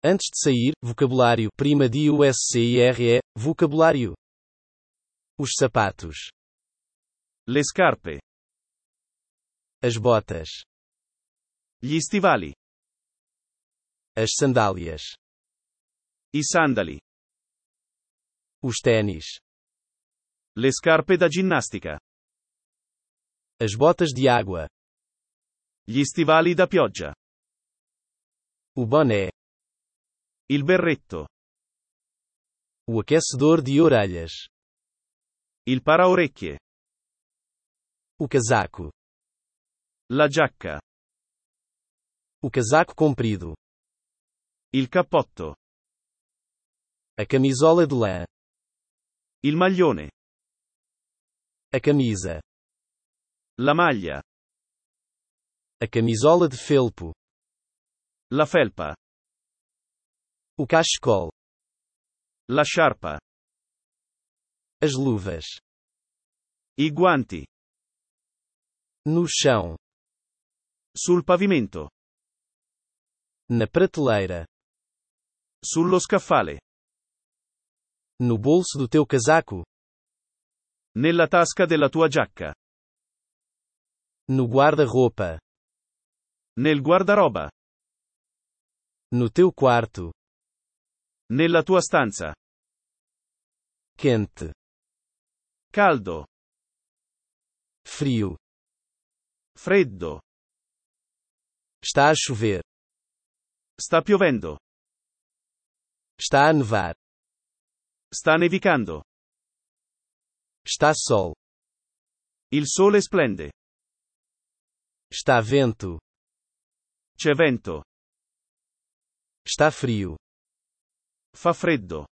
Antes de sair, vocabulário, prima de USCIRE, vocabulário. Os sapatos. Le scarpe. As botas. Gli stivali. As sandálias. I sandali. Os ténis. Le scarpe da ginnastica. As botas de água. Gli stivali da pioggia. O boné. Il berretto. O aquecedor de orelhas. Il paraorecchie. O casaco. La giacca. O casaco comprido. Il cappotto. A camisola de lã. Il maglione. A camisa. La maglia. A camisola de felpo. La felpa. O cachecol. La sciarpa. As luvas. I guanti. No chão. Sul pavimento. Na prateleira. Sullo scaffale. No bolso do teu casaco. Nella tasca della tua giacca. No guarda-roupa. Nel guardaroba. No teu quarto. Nella tua stanza. Quente. Caldo. Frio. Freddo. Está a chover. Sta piovendo. Está a nevar. Sta nevicando. Está sol. Il sole splende. Está vento. C'è vento. Está frio. Fa freddo.